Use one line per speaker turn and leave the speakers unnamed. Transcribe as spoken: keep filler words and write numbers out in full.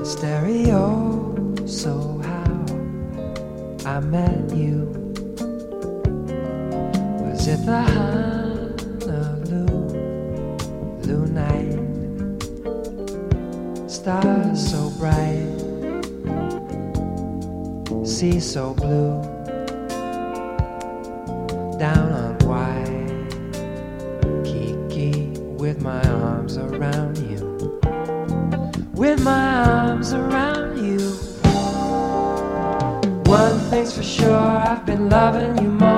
Stereo, so how I met you. Was it the Honolulu night? Stars so bright, sea so blue, down on Waikiki with my arms around you, with my arms around you. One thing's for sure, I've been loving you more